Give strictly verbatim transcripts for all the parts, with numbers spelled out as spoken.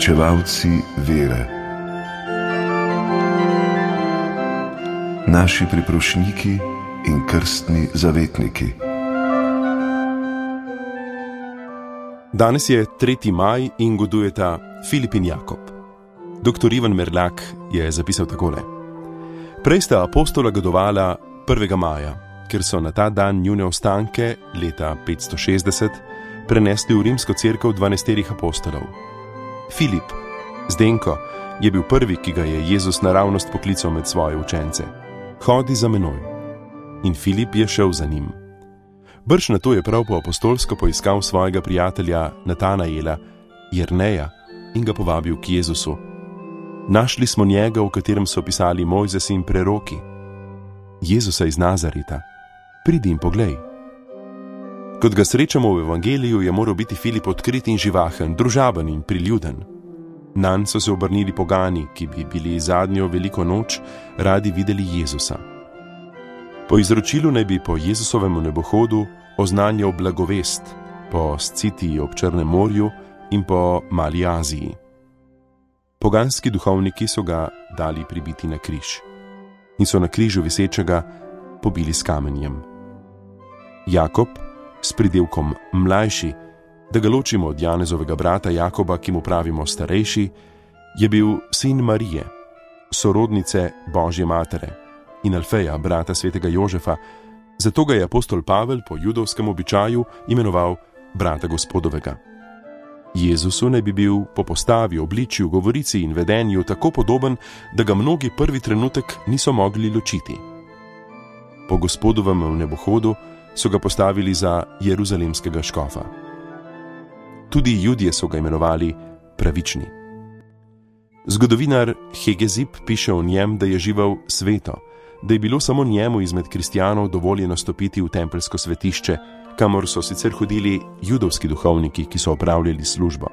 Pričevalci vere. Naši priprošniki in krstni zavetniki. Danes je tretji maj in godujeta Filip in Jakob. Doktor Ivan Merlak je zapisal takole. Prej sta apostola godovala prvega maja, ker so na ta dan njune ostanke leta petsto šestdeset prenesli v rimsko cerkev dvanajsterih apostolov. Filip, Zdenko, je bil prvi, ki ga je Jezus naravnost poklical med svoje učence. Hodi za menoj. In Filip je šel za njim. Brž na to je prav po apostolsko poiskal svojega prijatelja Natanaela, Jerneja, in ga povabil k Jezusu. Našli smo njega, v katerem so pisali Mojzes in preroki. Jezusa iz Nazareta. Pridi in poglej. Kot ga srečamo v evangeliju, je moral biti Filip odkrit in živahen, družaben in priljuden. Nanj so se obrnili pogani, ki bi bili zadnjo veliko noč radi videli Jezusa. Po izročilu naj bi po Jezusovem nebohodu oznanjal blagovest po Scitiji ob Črnem morju in po Mali Aziji. Poganski duhovniki so ga dali pribiti na križ in so na križu visečega pobili s kamenjem. Jakob, s pridevkom mlajši, da ga ločimo od Janezovega brata Jakoba, ki mu pravimo starejši, je bil sin Marije, sorodnice Božje matere, in Alfeja, brata svetega Jožefa, zato ga je apostol Pavel po judovskem običaju imenoval brata Gospodovega. Jezusu naj bi bil po postavi, obličju, govorici in vedenju tako podoben, da ga mnogi prvi trenutek niso mogli ločiti. Po Gospodovem nebohodu so ga postavili za jeruzalemskega škofa. Tudi Judje so ga imenovali pravični. Zgodovinar Hegezip piše o njem, da je živel sveto, da je bilo samo njemu izmed kristjanov dovoljeno stopiti v tempelsko svetišče, kamor so sicer hodili judovski duhovniki, ki so opravljali službo.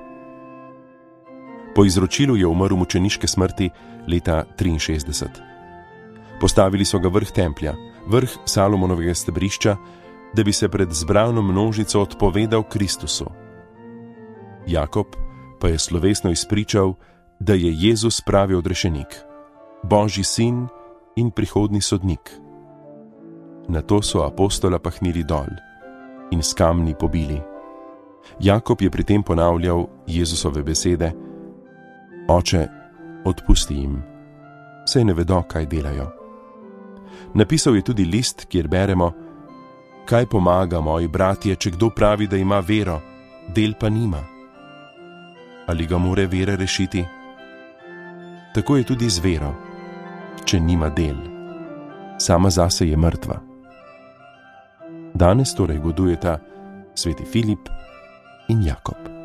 Po izročilu je umrl mučeniške smrti leta triinšestdeset. Postavili so ga vrh templja, vrh Salomonovega stebrišča, da bi se pred zbrano množico odpovedal Kristusu. Jakob pa je slovesno izpričal, da je Jezus pravi odrešenik, Božji sin in prihodni sodnik. Nato so apostola pahnili dol in s kamni pobili. Jakob je pri tem ponavljal Jezusove besede: Oče, odpusti jim, saj ne vedo, kaj delajo. Napisal je tudi list, kjer beremo: Kaj pomaga, moji bratje, če kdo pravi, da ima vero, del pa nima? Ali ga more vera rešiti? Tako je tudi z vero, če nima del. Sama zase je mrtva. Danes torej godujeta sveti Filip in Jakob.